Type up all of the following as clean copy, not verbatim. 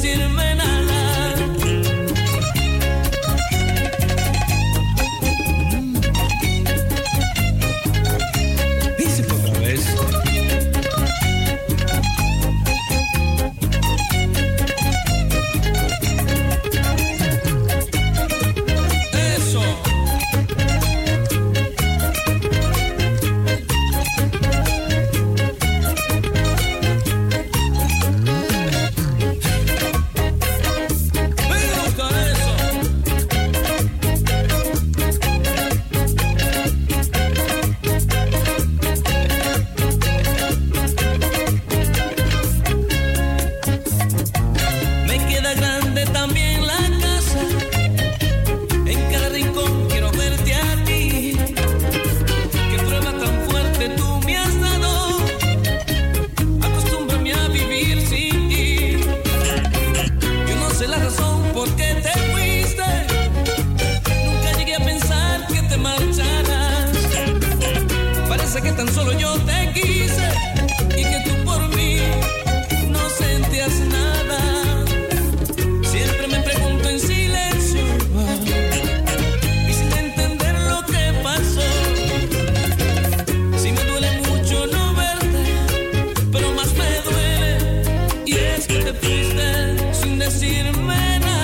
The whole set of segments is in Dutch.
decirme nada. Dice otra vez. Que tan solo yo te quise y que tú por mí no sentías nada. Siempre me pregunto en silencio y sin entender lo que pasó. Si me duele mucho no verte, pero más me duele y es que te fuiste sin decirme nada.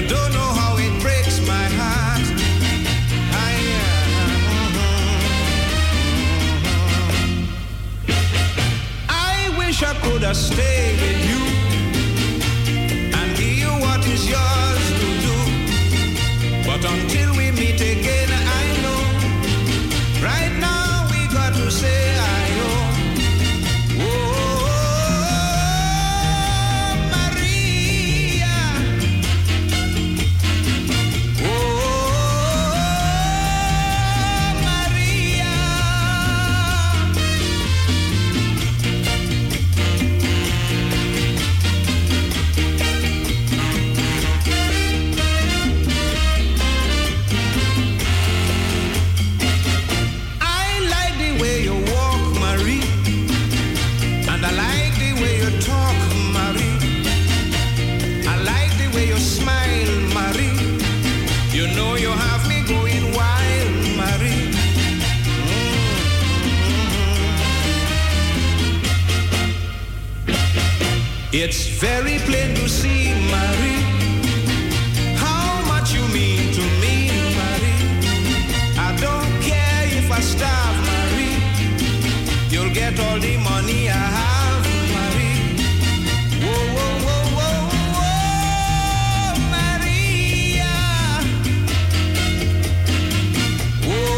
don't know how it breaks my heart. I wish I could have stayed with you and give you what is yours to do. But until we meet again, I know right now we got to say I know. It's very plain to see, Marie, how much you mean to me, Marie. I don't care if I starve, Marie. You'll get all the money I have, Marie. Whoa, whoa, whoa, whoa, whoa, Maria. Whoa.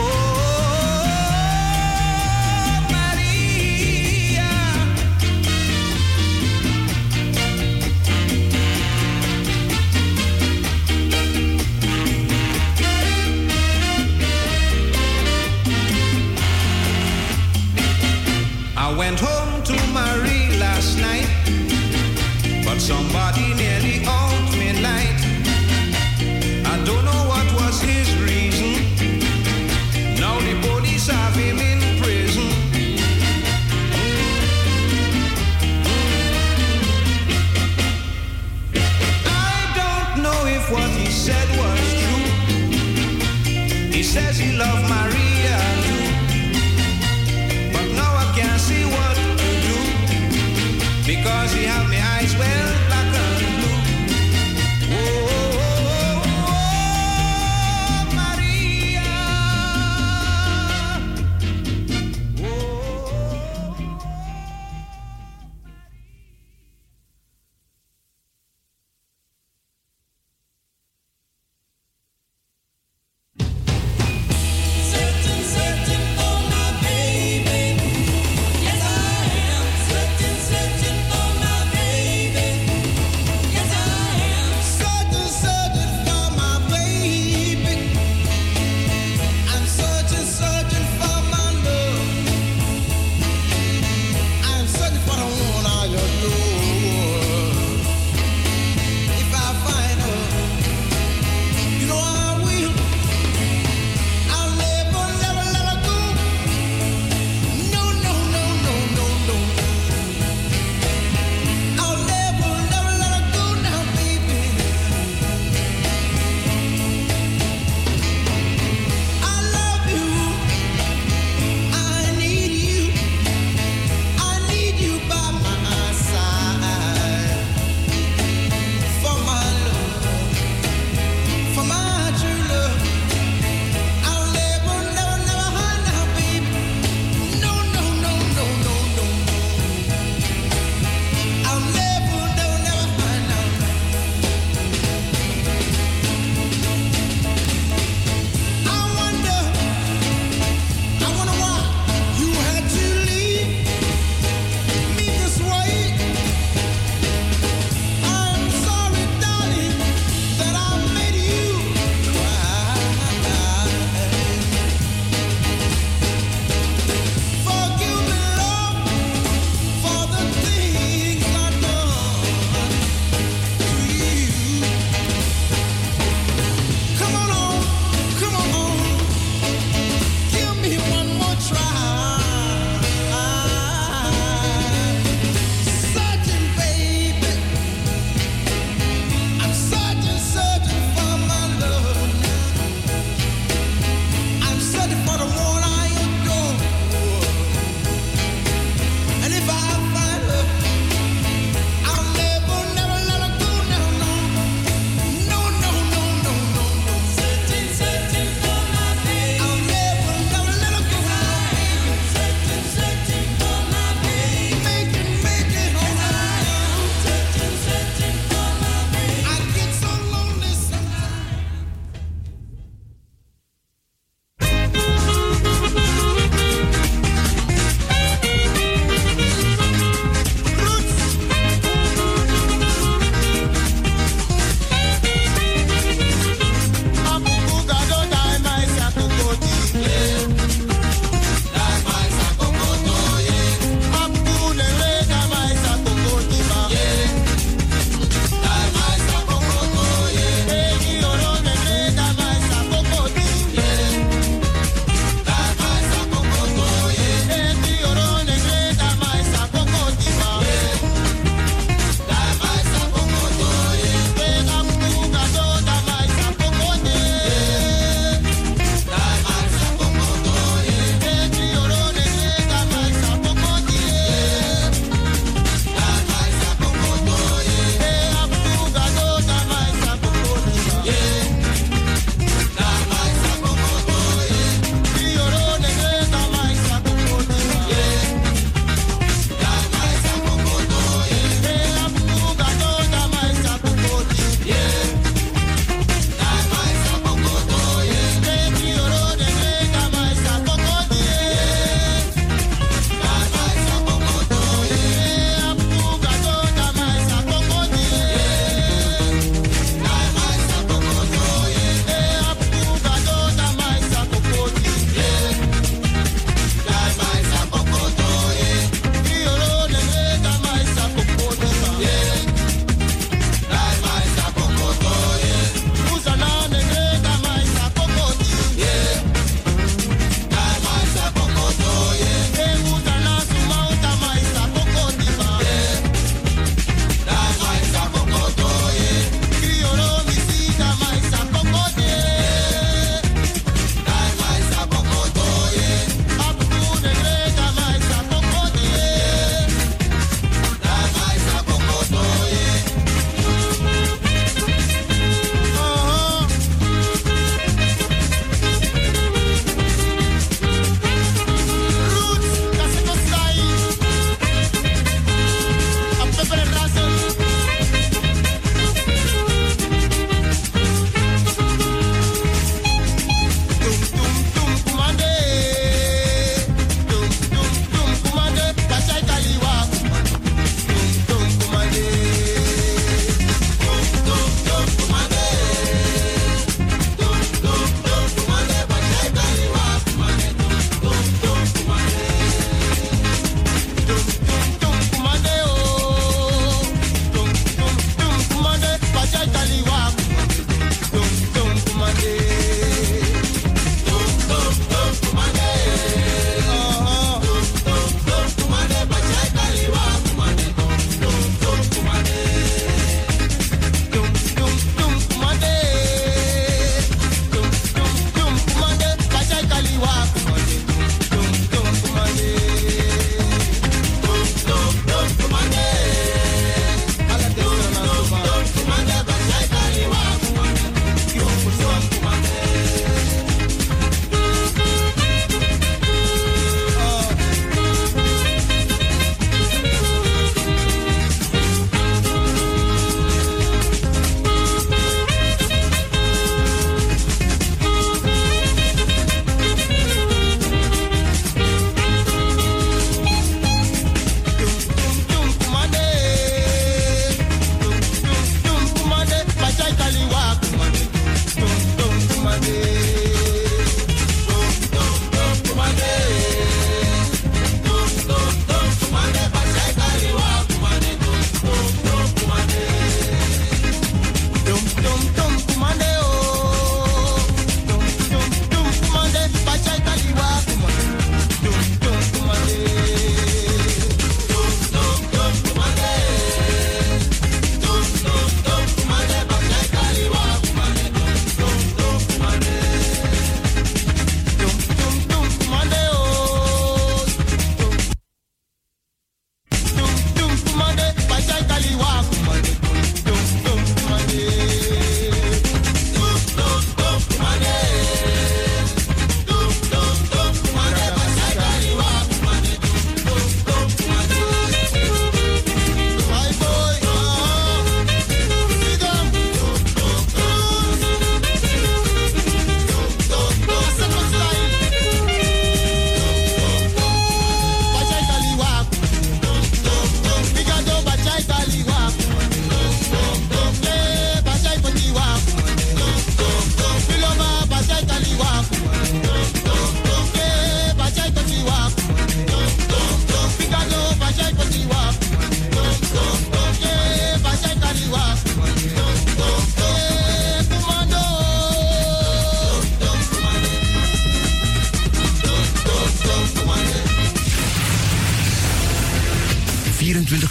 I went home to Marie last night, but somebody nearly out midnight. I don't know what was his reason. Now the police have him in prison. I don't know if what he said was true. He says he loved Maria too. Now I can't see what to do, because he have my eyes well black and blue. Oh, oh, oh, oh, Maria. Oh.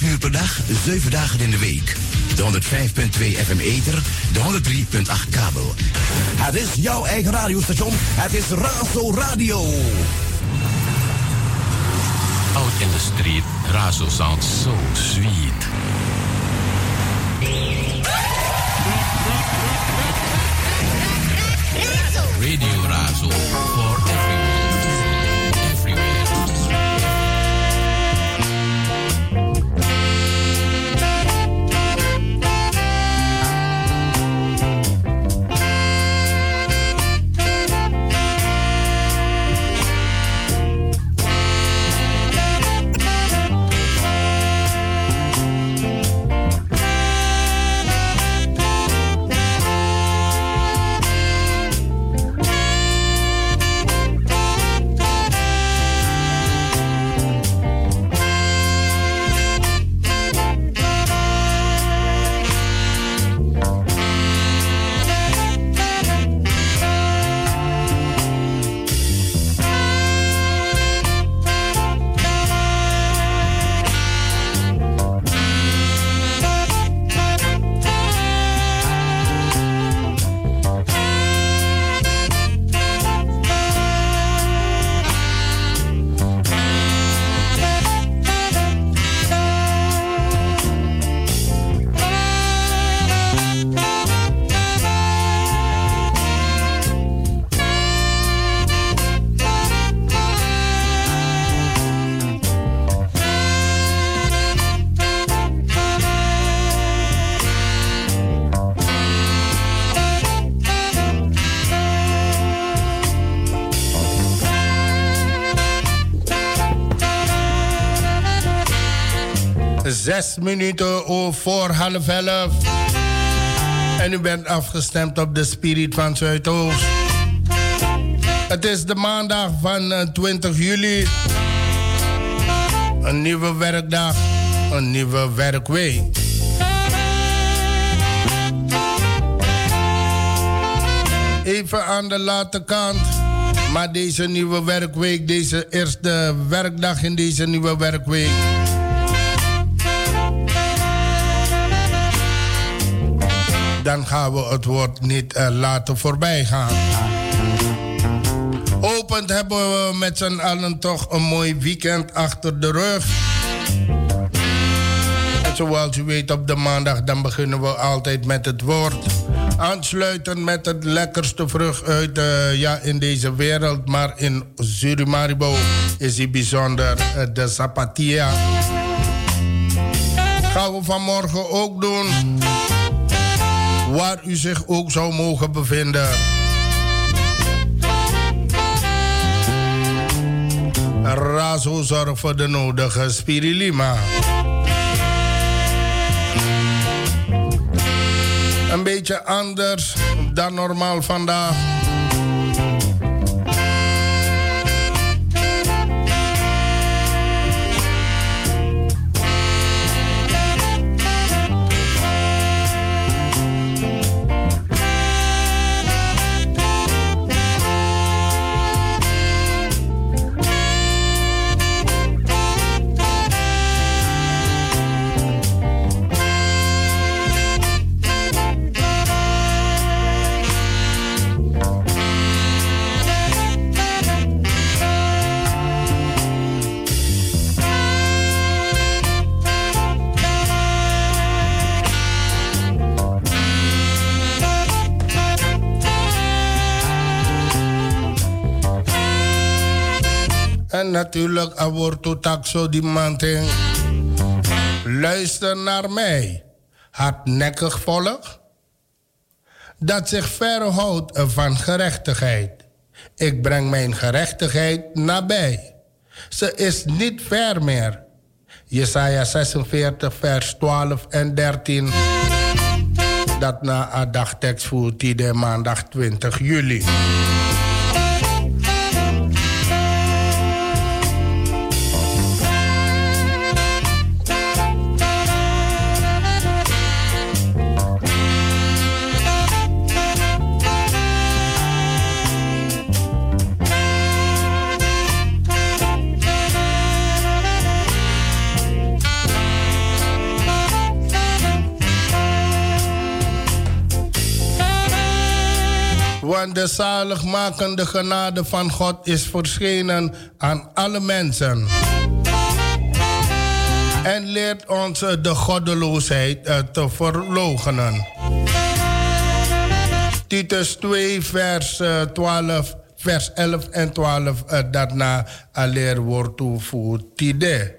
uur per dag, 7 dagen in de week. De 105.2 FM ether, de 103.8 kabel. Het is jouw eigen radiostation. Het is Razo Radio. Out in the street, Razo sounds so sweet. Radio Razo for everyone. Zes minuten voor 10:30. En u bent afgestemd op de Spirit van Zuidoost. Het is de maandag van 20 juli. Een nieuwe werkdag, een nieuwe werkweek. Even aan de late kant. Maar deze nieuwe werkweek, deze eerste werkdag in deze nieuwe werkweek. Dan gaan we het woord niet laten voorbij gaan. Opend hebben we met z'n allen toch een mooi weekend achter de rug. En zoals u weet op de maandag, dan beginnen we altijd met het woord. Aansluiten met het lekkerste vrucht uit in deze wereld. Maar in Surimaribo is die bijzonder, de Zapatia. Gaan we vanmorgen ook doen. Waar u zich ook zou mogen bevinden. Razo zorgt voor de nodige Spirilima. Een beetje anders dan normaal vandaag. En natuurlijk, aborto taxo die manting. Luister naar mij, hardnekkig volk, dat zich verhoudt van gerechtigheid. Ik breng mijn gerechtigheid nabij. Ze is niet ver meer. Jesaja 46, vers 12 en 13. Dat na een dagtekst voor die maandag 20 juli. Want de zaligmakende genade van God is verschenen aan alle mensen. En leert ons de goddeloosheid te verloochenen. Titus 2, vers 12, vers 11 en 12. Daarna alleer wordt toevoegd tide.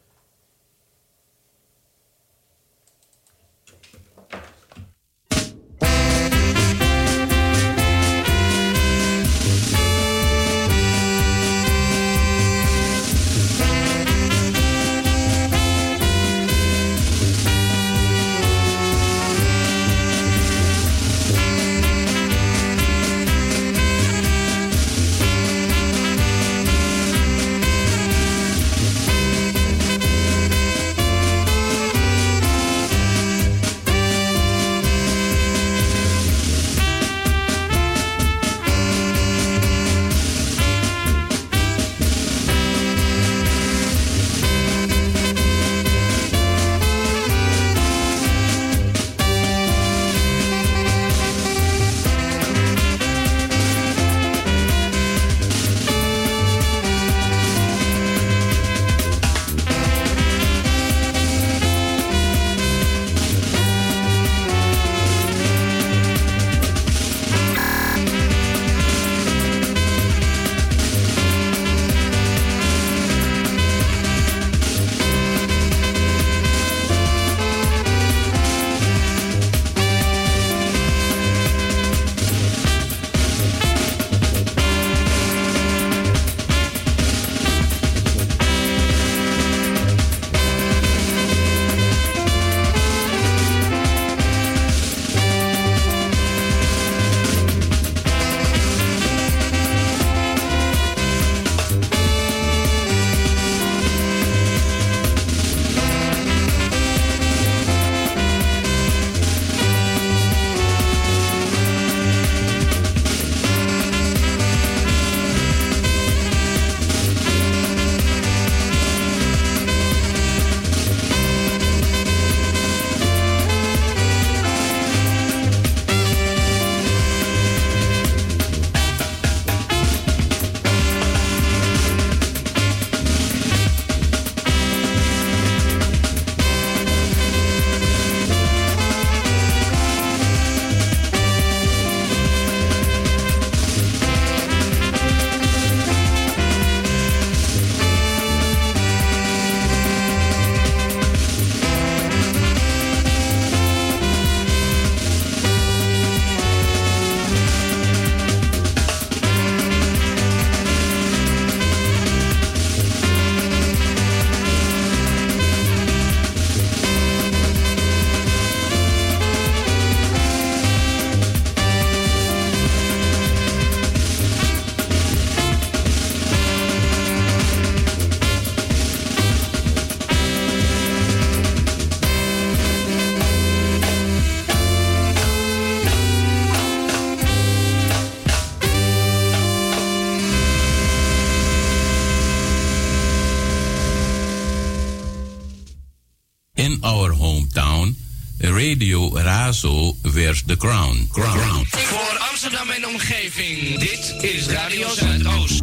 Radio Razo wears the crown. Voor Amsterdam en omgeving, dit is Radio Zuidoost.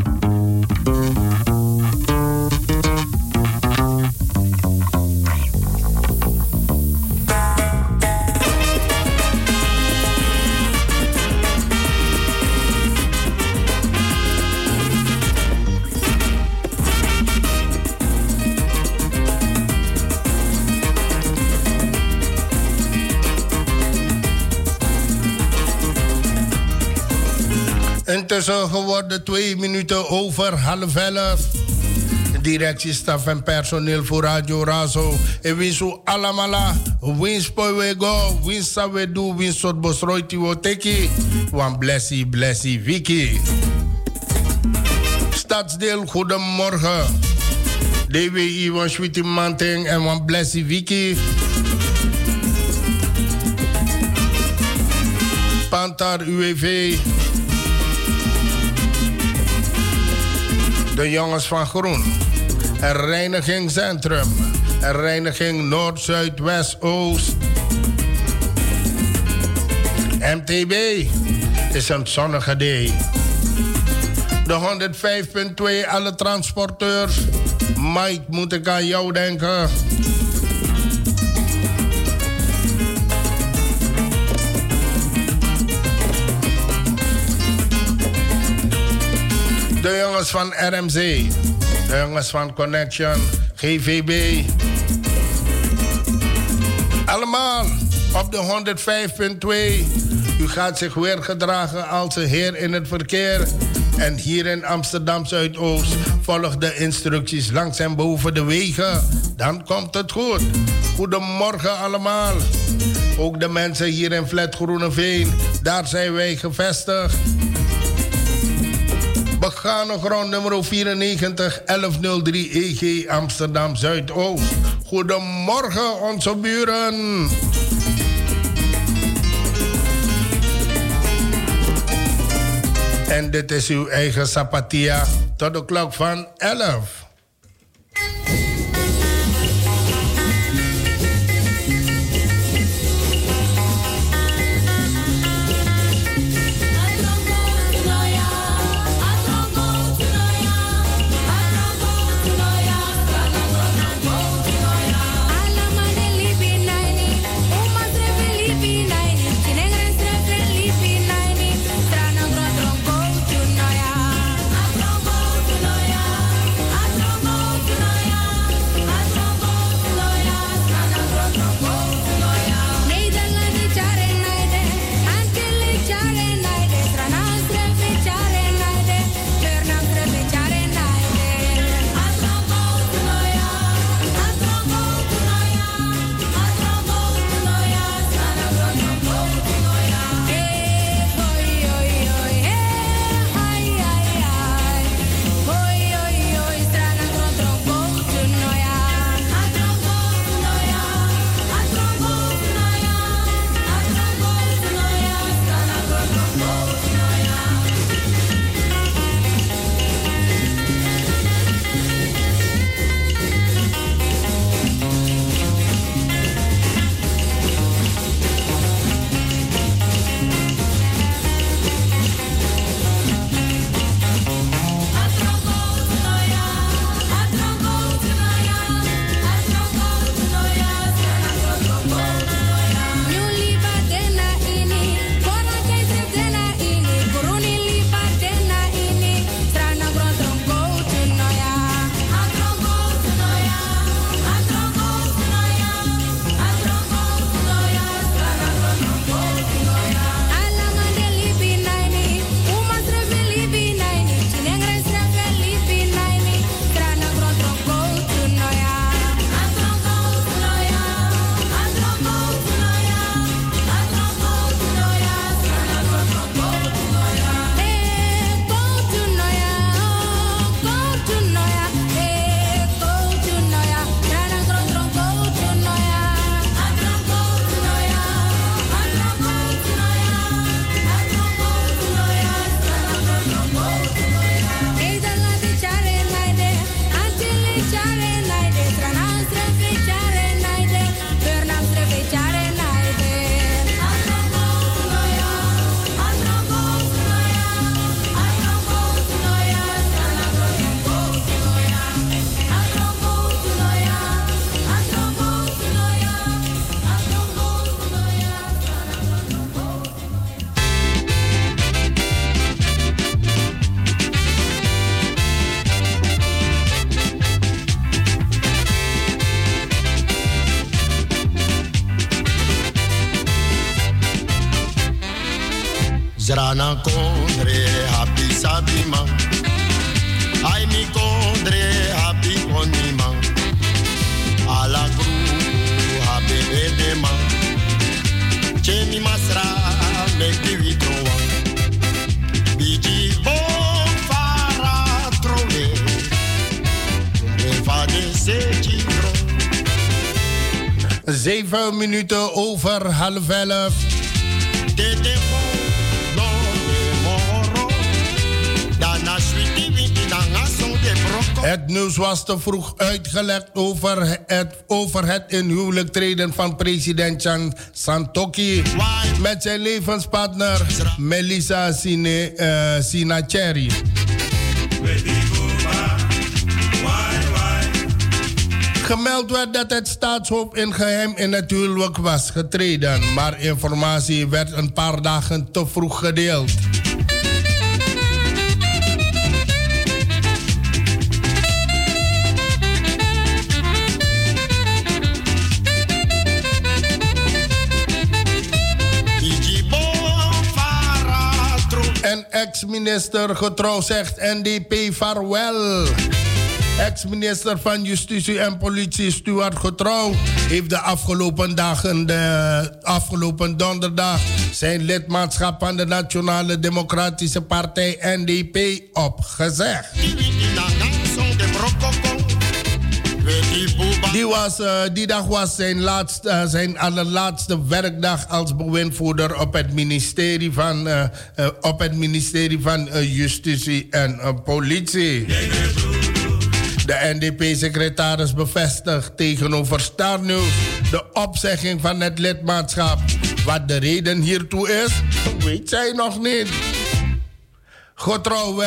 Intussen geworden 2 minuten over 10:30. Directiestaf en personeel voor Radio Razo. En wins u alamala. Wins poewego. Wins sawedu. Wins sot bosroiti woteki. Wan blessie wiki. Stadsdeel, goedemorgen. DWI wan Sweetie Manting en wan blessie wiki. Pantar UWV. De jongens van Groen. Reiniging Centrum. Reiniging Noord, Zuid, West, Oost. MTB is een zonnige day. De 105.2 alle transporteurs. Mike, moet ik aan jou denken. De jongens van RMC. De jongens van Connection. GVB. Allemaal op de 105.2. U gaat zich weer gedragen als een heer in het verkeer. En hier in Amsterdam Zuidoost volg de instructies langs en boven de wegen. Dan komt het goed. Goedemorgen allemaal. Ook de mensen hier in Flat Groeneveen. Daar zijn wij gevestigd. Begane grond nummer 94 1103 EG Amsterdam Zuidoost. Goedemorgen onze buren. En dit is uw eigen Sapatia tot de klok van 11. Zrana kondre happy sabima. Ai mi kondre happy onima. Ala gru happy edema. Chemi masra make we troa. Biji bon fara trole. Revade se chindro. 7 minuten over 10:30. Het nieuws was te vroeg uitgelegd over het in huwelijk treden van president Chan Santokhi met zijn levenspartner Melissa Sinacheri. Gemeld werd dat het staatshoofd in geheim in het huwelijk was getreden, maar informatie werd een paar dagen te vroeg gedeeld. En ex-minister getrouw zegt NDP vaarwel. Ex-minister van Justitie en Politie Stuart Getrouw heeft de afgelopen donderdag zijn lidmaatschap van de Nationale Democratische Partij NDP opgezegd. Die dag was zijn allerlaatste werkdag als bewindvoerder op het ministerie van Justitie en Politie. De NDP-secretaris bevestigt tegenover Star News de opzegging van het lidmaatschap. Wat de reden hiertoe is, weet zij nog niet. Getrouw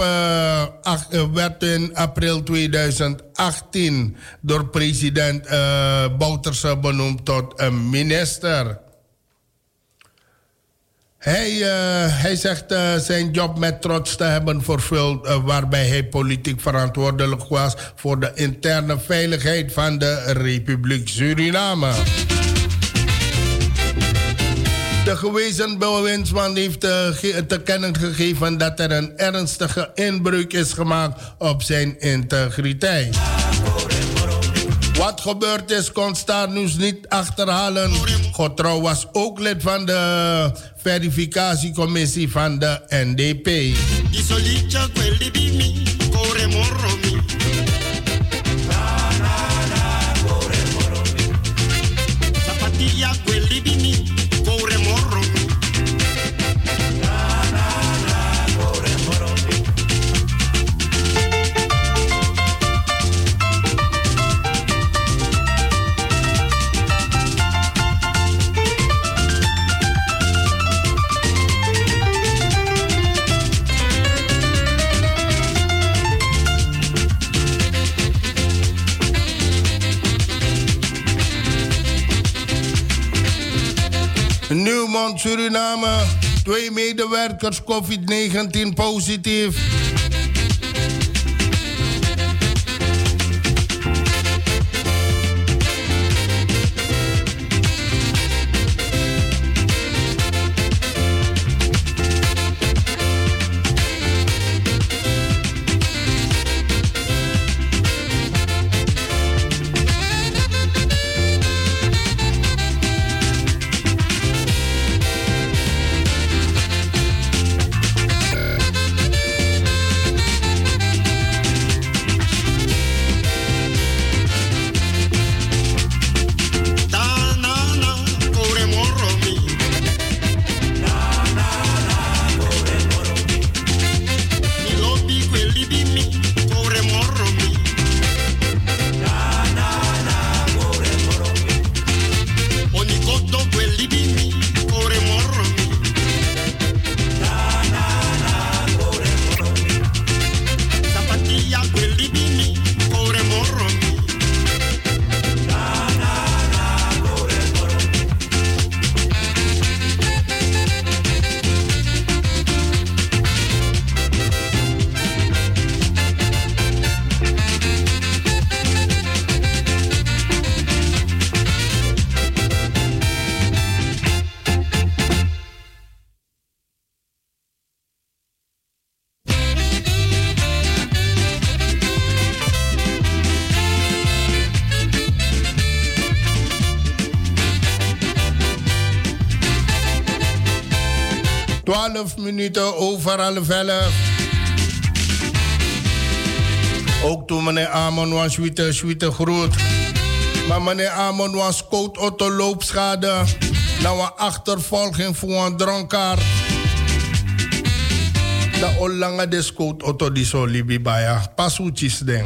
werd in april 2018 door president Bouterse benoemd tot een minister. Hij zegt zijn job met trots te hebben vervuld, waarbij hij politiek verantwoordelijk was voor de interne veiligheid van de Republiek Suriname. De gewezen bewindsman heeft te kennen gegeven dat er een ernstige inbreuk is gemaakt op zijn integriteit. Wat gebeurd is, kon Star News niet achterhalen. Getrouw was ook lid van de verificatiecommissie van de NDP. Nieuwmond, Suriname. 2 medewerkers COVID-19 positief. Minuten over 11:30. Ook toen meneer Amon was zwiete groet. Maar meneer Amon was koud auto loopschade. Nou een achtervolging voor een dronkaard. Da olanga de scout auto di so libi baya. Pasuchis den.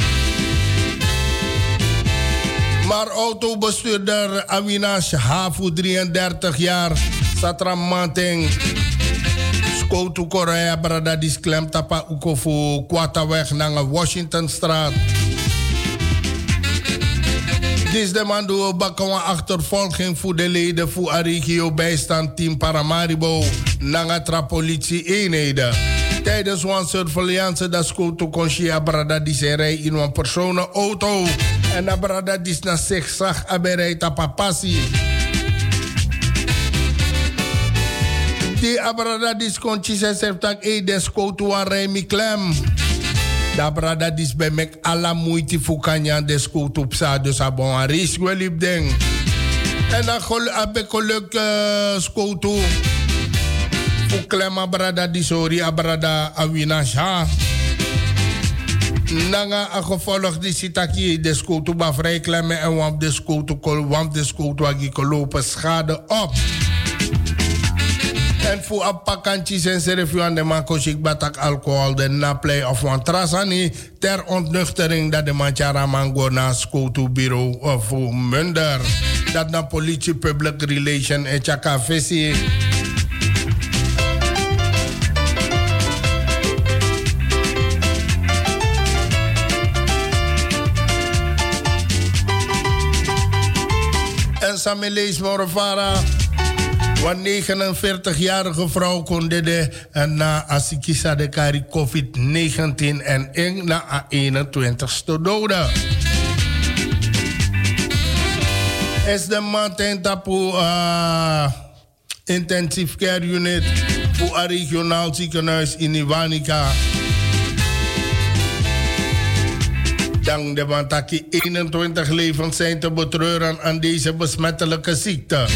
Maar autobestuurder Avinash Hafu, 33 jaar, Satra Manteng. Skoutu Korea brada disklem tapa ukofu Kwataweg naar Washingtonstraat. Dit de man doe bakwa achtervolging voor de leden voor Arigio bijstand team Paramaribo Nangatra politie eenheden. Tijdens een surveillance dat Skoutu Konshia brada diserij in een personenauto. En na brada dis na zigzag aberei tapa passie. Die abrada dis konchi se sertak e desco a remi klem. Da brada dis bij mek ala moeite fukanya desco tu psa dus a bon a risk welip ding. En dan abe geluk skoutu. Fuklem abrada disori abrada awinasha. Nanga a gevolg die sitaki desco tu ba vrij klemmen en wamp desco tu agi lopen schade op. En voor appakantjes en serifio aan de mankosik batak alcohol de naplay of een trasani ter ontnuchtering dat de manchara mango na Skoutu bureau of Munder. Dat na politie public relation en chaka visie. En Samelees Morvara. Een 49-jarige vrouw kon dit na asikisa de kari COVID-19 en eng na 21ste doden. Is de man ten tapu intensive care unit voor een regionaal ziekenhuis in Iwanika. Dank de man taki 21 levens zijn te betreuren aan deze besmettelijke ziekte.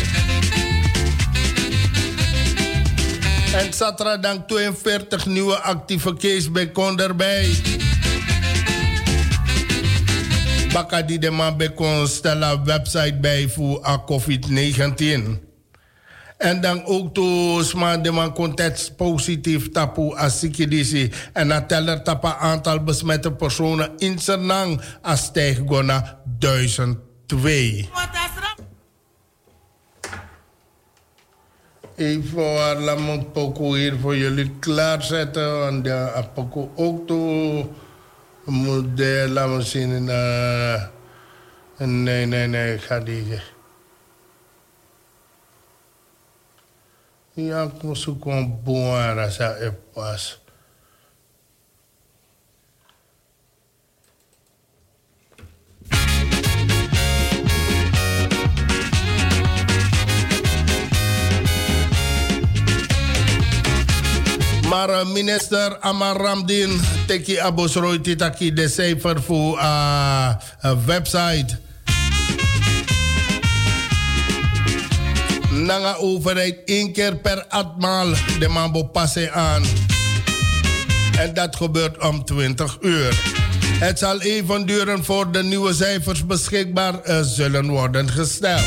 En zaterdag 42 nieuwe actieve cases bij kon erbij. Baka die de man bij kon stellen website bij voor COVID-19. En dan ook toen de man kon test positief tapu asikidisi. En na teller tapa aantal besmette personen in Sernang als stijgt naar 1002. Even laat me een pokoe hier voor jullie klaarzetten. En de pokoe ook toe. Laat me zien. Nee, ik ga die. Ja, ik moet zoeken een boer als hij pas. Maar minister Amar Ramdin teki abosroi titaki de cijfer voor website. Nanga overheid 1 keer per atmaal de mambo passe aan. En dat gebeurt om 20 uur. Het zal even duren voor de nieuwe cijfers beschikbaar zullen worden gesteld.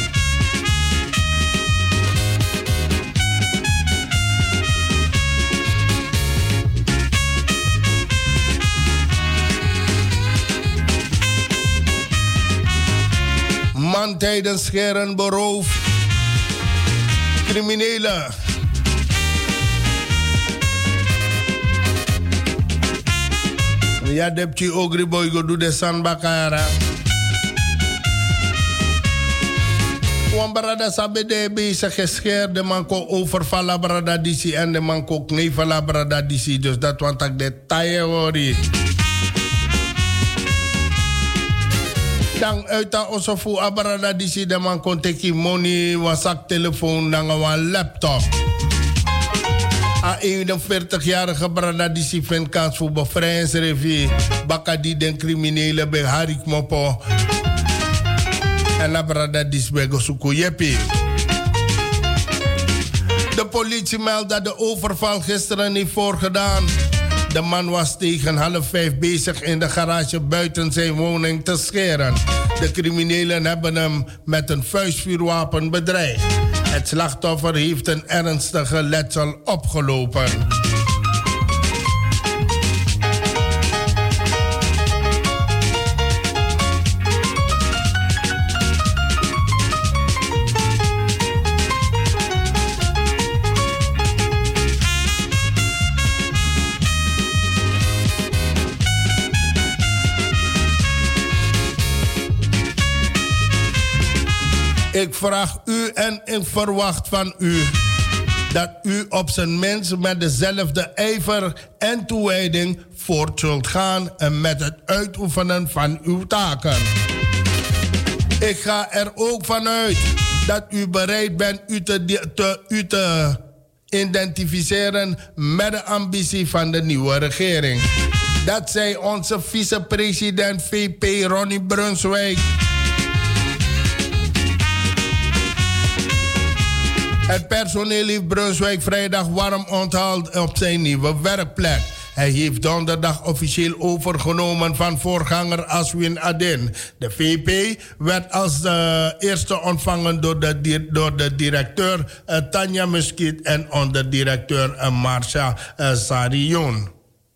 Man tijdens scheren beroof. Criminelen. Ja, depchi ogri boy go do de sanbakara. Wambarada sabe de bezig gescheerd. De man ko overvallen brada disi en de man ko kneevelen brada disi. Dus dat want ik de taie hoor. Dan uit dat onze voor abarada disi de man kon teki money, wasak telefoon, dan een laptop. A 41-jarige brada disi vindt kans voor bevrijdingsrevie. Baka die den criminelen bij Harik Mopo. En la brada disi bij Gosuku Jepi. De politie meldt dat de overval gisteren heeft voorgedaan. De man was tegen 4:30 bezig in de garage buiten zijn woning te scheren. De criminelen hebben hem met een vuistvuurwapen bedreigd. Het slachtoffer heeft een ernstige letsel opgelopen. Ik vraag u en ik verwacht van u dat u op zijn minst met dezelfde ijver en toewijding voort zult gaan en met het uitoefenen van uw taken. Ik ga er ook vanuit dat u bereid bent u te identificeren met de ambitie van de nieuwe regering. Dat zei onze vicepresident VP Ronnie Brunswijk. Het personeel heeft Brunswijk vrijdag warm onthaald op zijn nieuwe werkplek. Hij heeft donderdag officieel overgenomen van voorganger Aswin Adin. De VP werd als de eerste ontvangen door de directeur Tanja Muskiet en onderdirecteur Marcia Sarion.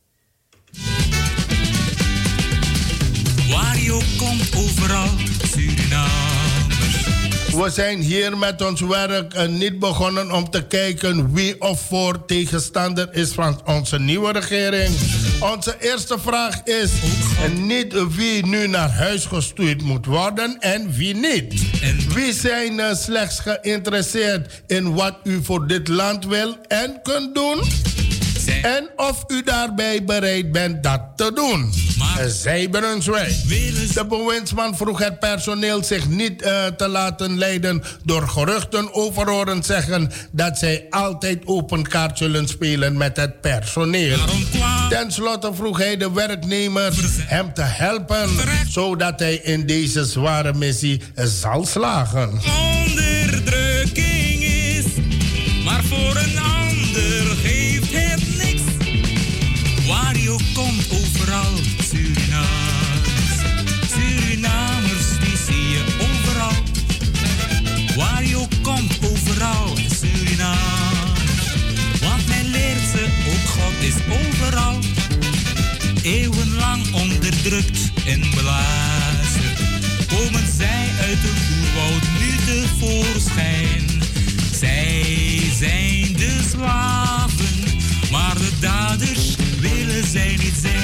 Wario komt overal, Surinamers. We zijn hier met ons werk niet begonnen om te kijken wie of voor tegenstander is van onze nieuwe regering. Onze eerste vraag is niet wie nu naar huis gestuurd moet worden en wie niet. Wie zijn slechts geïnteresseerd in wat u voor dit land wil en kunt doen. En of u daarbij bereid bent dat te doen. Zij Brunswijk. De bewindsman vroeg het personeel zich niet te laten leiden door geruchten over horen zeggen dat zij altijd open kaart zullen spelen met het personeel. Ten slotte vroeg hij de werknemer hem te helpen zodat hij in deze zware missie zal slagen. Onderdrukking is, maar voor een ander geeft het niks. Wario komt overal, Surinamers. Surinamers, die zie je overal. Wario komt overal, Surinamers. Want men leert ze, ook God is overal. Eeuwenlang onderdrukt en belazerd. Komen zij uit het oerwoud nu tevoorschijn. Zij zijn de slaven, maar de daders willen zij niet zijn.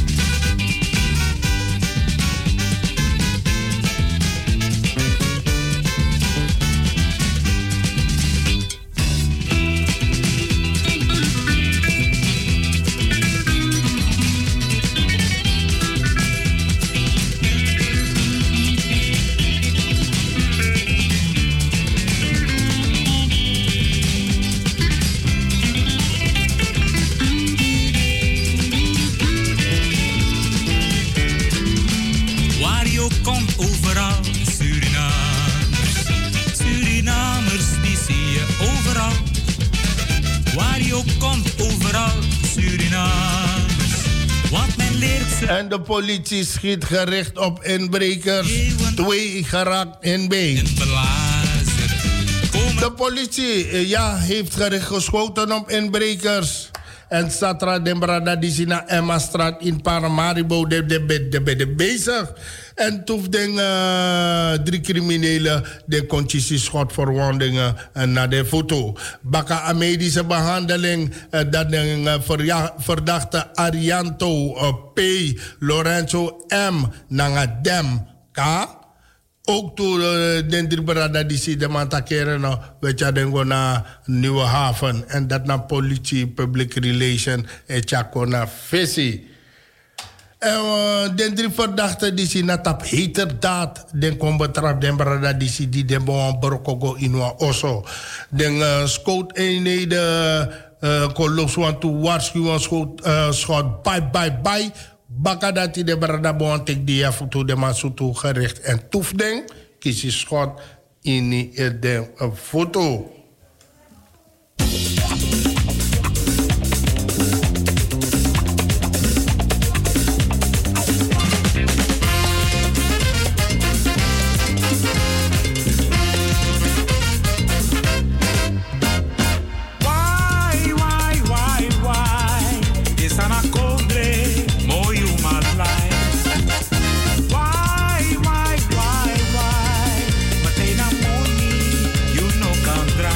Komt overal, Surinamers. Surinamers, die zie je overal. Wario komt overal, Surinamers. Want men leert ze. En de politie schiet gericht op inbrekers. 2 geraakt in been. De politie heeft gericht geschoten op inbrekers. En Satra Dembrada die zijn naar Emma Straat in Paramaribo de bezig. En toen den 3 criminelen de conditie schotverwondingen naar de foto. Baka een medische behandeling dat de verdachte Arianto P. Lorenzo M. Nangadem K. Ook toen den 3 brada die zie de man takeren weet je denken naar Nieuwe Haven en dat naar politie, public relation en chako naar visie. En den 3 verdachten die zie na tap heterdaad den kom betrap den brada die zie die den bon brokogo inwa oso. Den scout eenheden koloswan toe waarschuwen schot bye. Baka dat die de brada bon tek die af toe de masu toe gericht en toefding kies je schot in de foto. Why, but they not money, you know, can drive.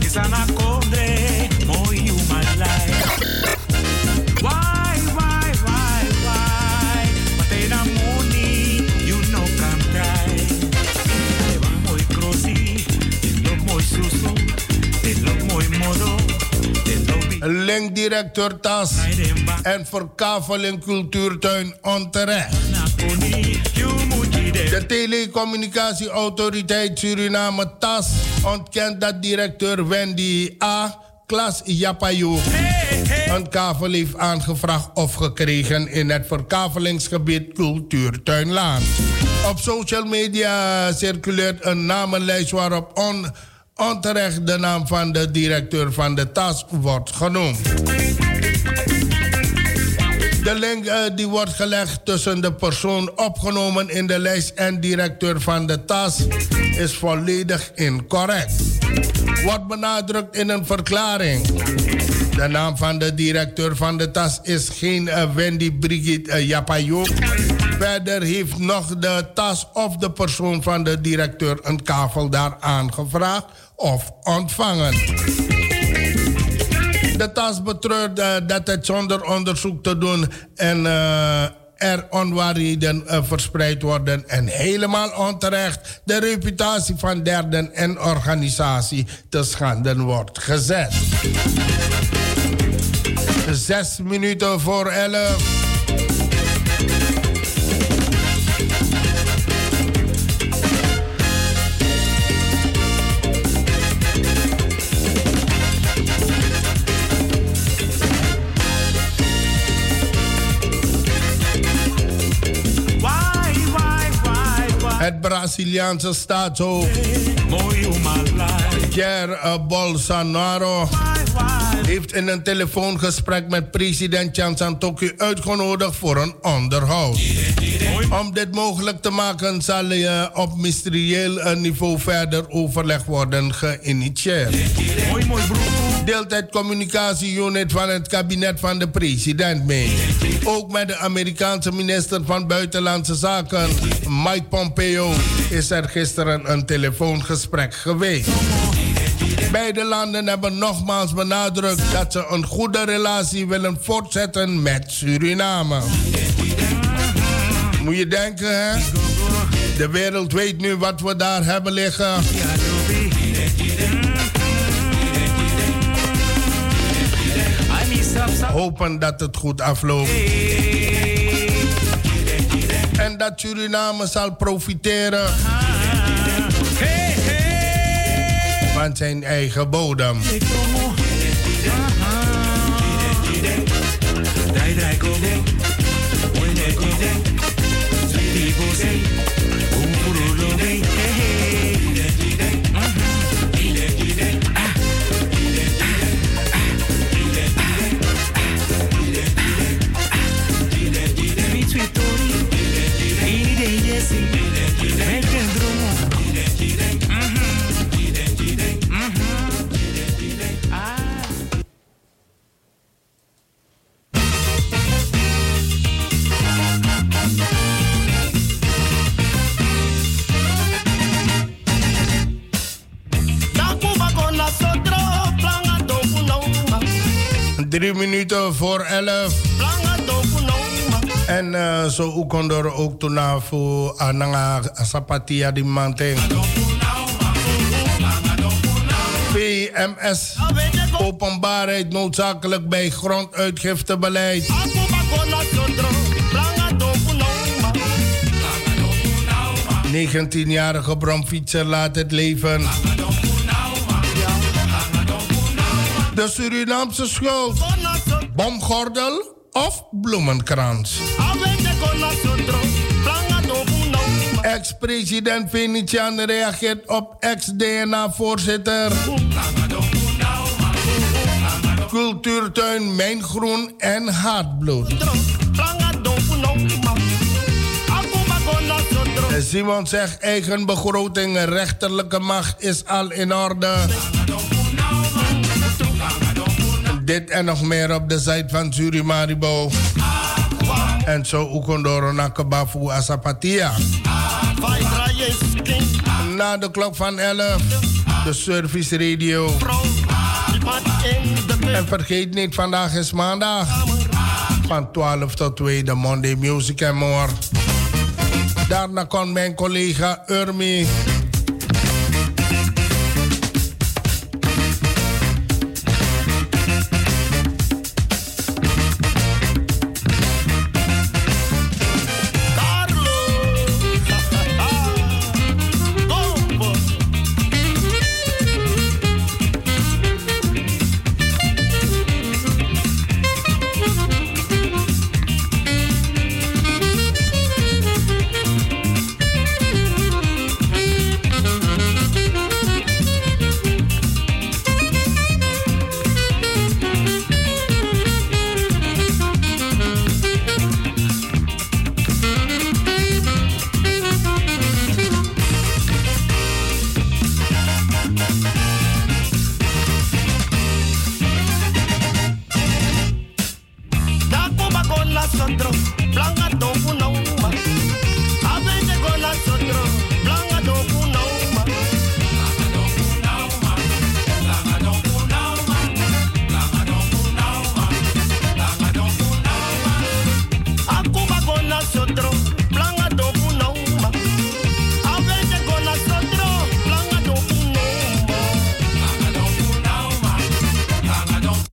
Isana kondre, moi umalai. Why? Matena money, you know can try. Eva moi crossi, lo moi susu, lo moi modo. Linkdirecteur TAS en verkaveling cultuurtuin onterecht. De telecommunicatieautoriteit Suriname TAS ontkent dat directeur Wendy A. Klas Japayo een kavel heeft aangevraagd of gekregen in het verkavelingsgebied Cultuurtuinlaan. Op social media circuleert een namenlijst waarop onterecht de naam van de directeur van de TAS wordt genoemd. De link die wordt gelegd tussen de persoon opgenomen in de lijst en directeur van de TAS is volledig incorrect. Wordt benadrukt in een verklaring. De naam van de directeur van de TAS is geen Wendy Brigitte Japayo. Verder heeft nog de TAS of de persoon van de directeur een kavel daar aangevraagd of ontvangen. De TAS betreurt dat het zonder onderzoek te doen en er onwaarheden verspreid worden en helemaal onterecht de reputatie van derden en organisatie te schanden wordt gezet. 6 minuten voor 11. Het Braziliaanse staatshoofd Jair Bolsonaro heeft in een telefoongesprek met president Chan Santokhi uitgenodigd voor een onderhoud. Om dit mogelijk te maken zal op ministerieel niveau verder overleg worden geïnitieerd. Deelt het communicatieunit van het kabinet van de president mee. Ook met de Amerikaanse minister van Buitenlandse Zaken, Mike Pompeo, is er gisteren een telefoongesprek geweest. Beide landen hebben nogmaals benadrukt dat ze een goede relatie willen voortzetten met Suriname. Moet je denken, hè? De wereld weet nu wat we daar hebben liggen. Hopen dat het goed afloopt. En dat Suriname zal profiteren van zijn eigen bodem. Drie minuten voor 11. En zo ook onder ook toen voor Ananga Sapatia di Manting. PMS. Openbaarheid noodzakelijk bij gronduitgiftebeleid. 19-jarige bromfietser laat het leven. De Surinaamse schuld. Bomgordel of bloemenkrans? Ex-president Venetiaan reageert op ex-DNA-voorzitter. Cultuurtuin Mijngroen en Hartbloed. Simon zegt eigen begroting, rechterlijke macht is al in orde. Dit en nog meer op de site van Surimaribo. En zo ook door Nakabafu Asapatia. Na de klok van 11, de Service Radio. En vergeet niet, vandaag is maandag. Van 12 tot 2 de Monday Music and More. Daarna komt mijn collega Urmi